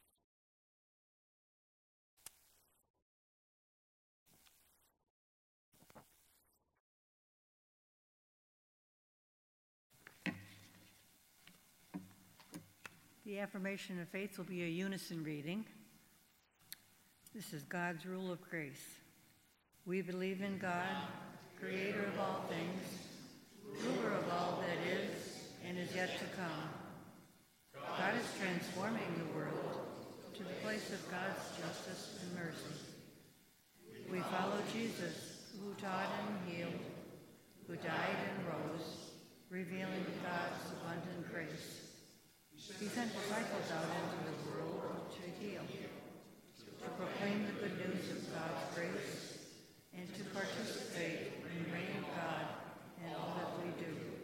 The affirmation of faith will be a unison reading. This is God's rule of grace. We believe in God, creator of all things, ruler of all that is and is yet to come. God is transforming the world to the place of God's justice and mercy. We follow Jesus, who taught and healed, who died and rose, revealing God's abundant grace. He sent disciples out into the world to heal, to proclaim the good news of God's grace, and to participate in the reign of God in all that we do.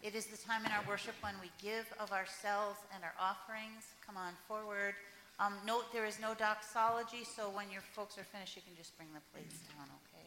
It is the time in our worship when we give of ourselves and our offerings. Come on forward. Note there is no doxology, so when your folks are finished, you can just bring the plates down, okay?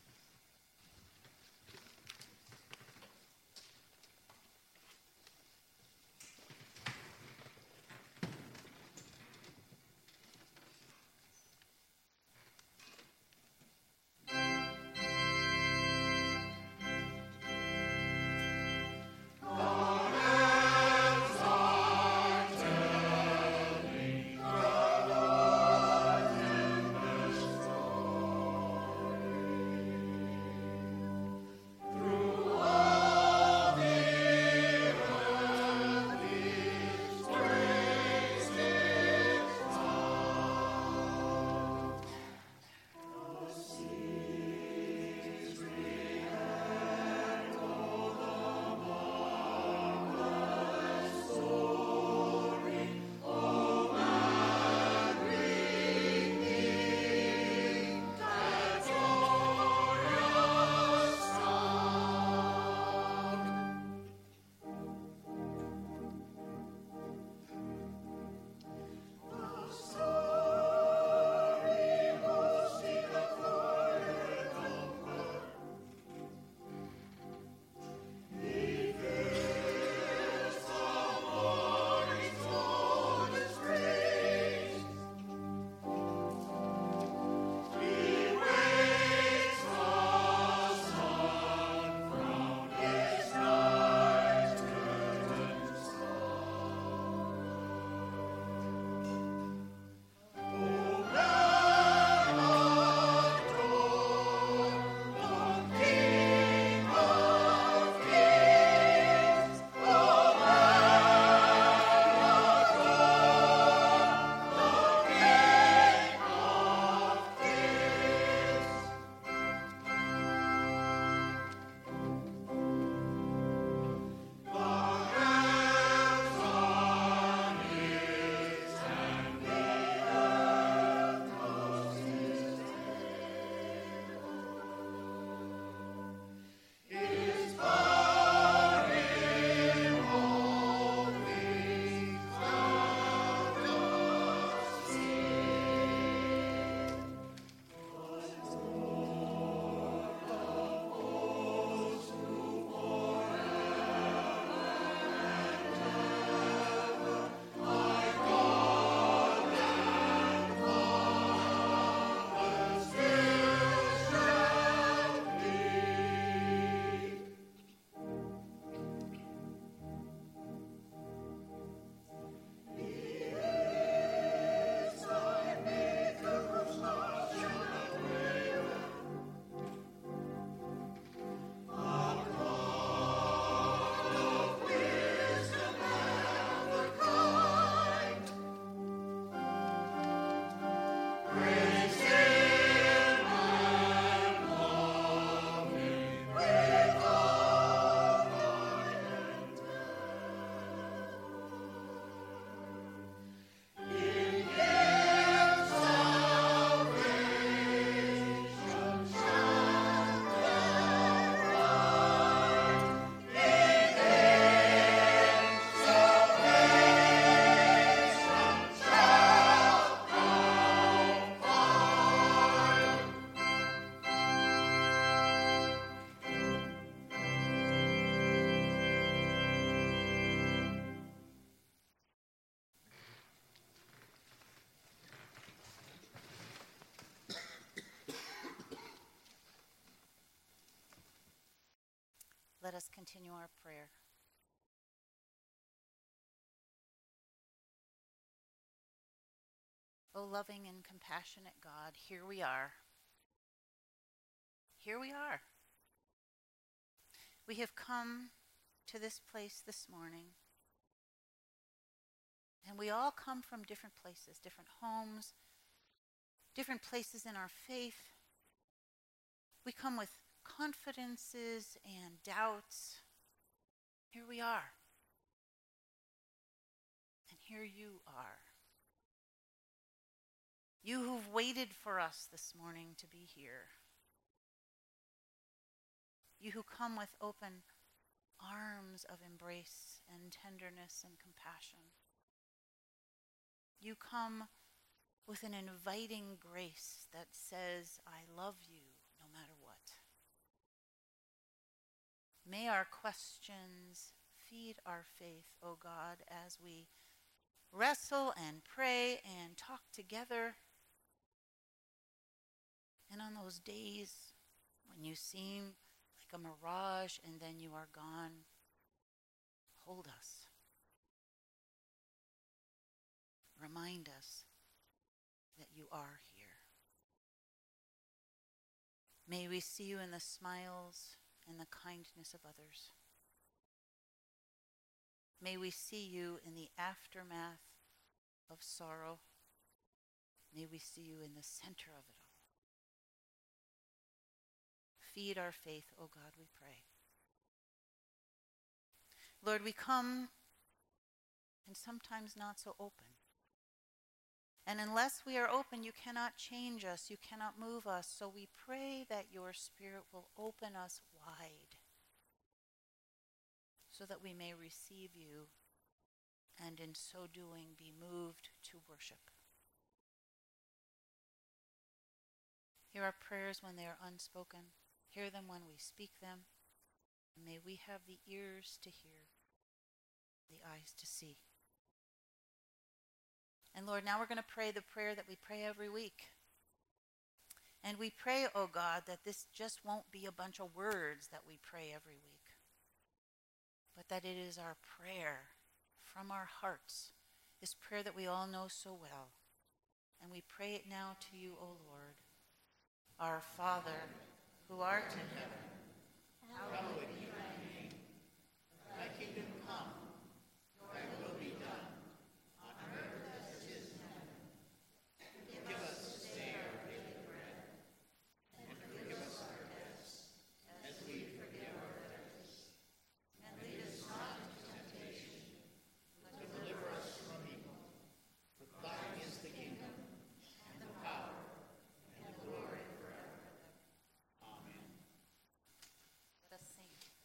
Let us continue our prayer. O loving and compassionate God, here we are. Here we are. We have come to this place this morning, and we all come from different places, different homes, different places in our faith. We come with confidences and doubts. Here we are. And here you are. You who've waited for us this morning to be here. You who come with open arms of embrace and tenderness and compassion. You come with an inviting grace that says, I love you no matter what. May our questions feed our faith, O God, as we wrestle and pray and talk together. And on those days when you seem like a mirage and then you are gone, hold us. Remind us that you are here. May we see you in the smiles and the kindness of others. May we see you in the aftermath of sorrow. May we see you in the center of it all. Feed our faith, O God, we pray. Lord, we come and sometimes not so open. And unless we are open, you cannot change us, you cannot move us. So we pray that your Spirit will open us wide so that we may receive you and in so doing be moved to worship. Hear our prayers when they are unspoken. Hear them when we speak them. And may we have the ears to hear, the eyes to see. And Lord, now we're going to pray the prayer that we pray every week. And we pray, oh God, that this just won't be a bunch of words that we pray every week, but that it is our prayer from our hearts, this prayer that we all know so well. And we pray it now to you, O Lord. Our Father, who art in heaven, hallowed be thy name. Thy kingdom come, thy will be done, on earth as it is in heaven. Give us this day our daily bread, and forgive us our debts, as we forgive our debtors. And lead us not into temptation, but deliver us from evil. For thine is the kingdom, and the power, and the glory forever. Amen. Let us sing.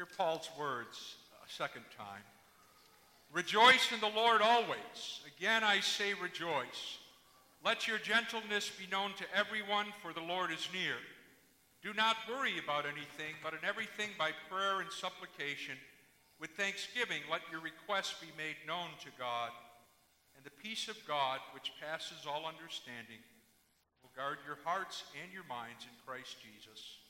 Paul's words a second time. Rejoice in the Lord always. Again I say rejoice. Let your gentleness be known to everyone, for the Lord is near. Do not worry about anything, but in everything by prayer and supplication, with thanksgiving, let your requests be made known to God. And the peace of God, which passes all understanding, will guard your hearts and your minds in Christ Jesus.